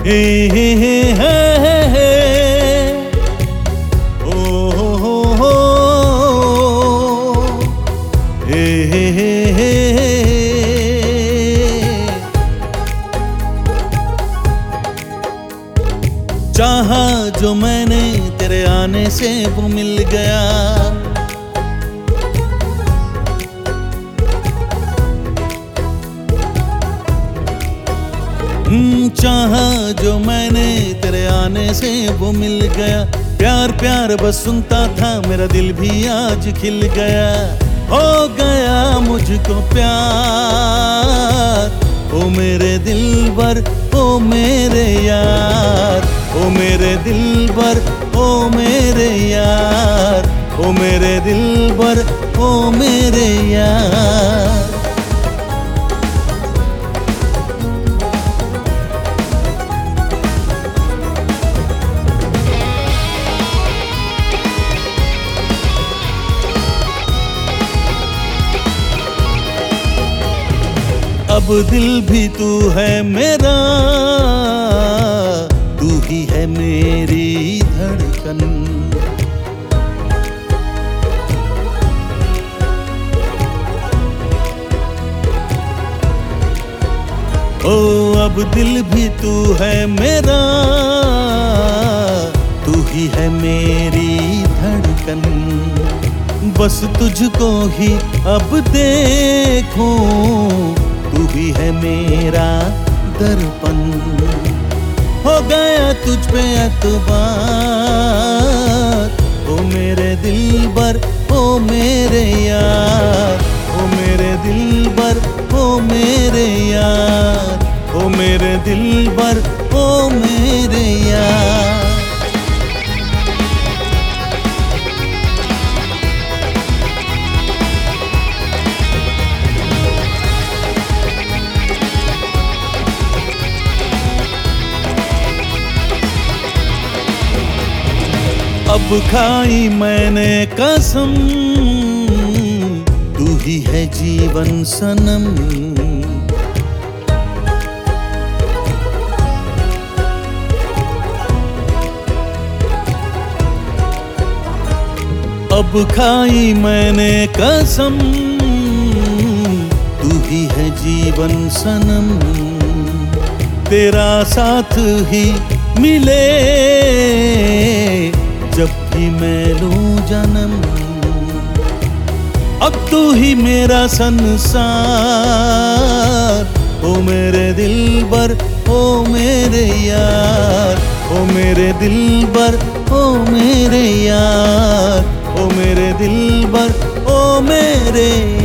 हे हे हे हे हे ओ हो हे हे हे चाहा जो मैंने तेरे आने से वो मिल गया। चाहा जो मैंने तेरे आने से वो मिल गया। प्यार प्यार बस सुनता था मेरा दिल भी आज खिल गया। हो गया मुझको प्यार ओ मेरे दिलबर ओ मेरे यार ओ मेरे दिलबर ओ मेरे यार ओ मेरे दिलबर ओ मेरे यार। अब दिल भी तू है मेरा, तू ही है मेरी धड़कन। ओ अब दिल भी तू है मेरा, तू ही है मेरी धड़कन। बस तुझको ही अब देखूं, तू भी है मेरा दर्पण। हो गया तुझ पे एतबार ओ मेरे दिलबर ओ मेरे यार ओ मेरे दिलबर ओ मेरे यार ओ मेरे दिलबर ओ मेरे यार। अब खाई मैंने कसम, तू ही है जीवन सनम। अब खाई मैंने कसम, तू ही है जीवन सनम। तेरा साथ ही मिले जब भी मैं लूं जन्म। अब तू ही मेरा संसार ओ मेरे दिलबर ओ मेरे यार ओ मेरे दिलबर ओ मेरे यार ओ मेरे दिलबर ओ मेरे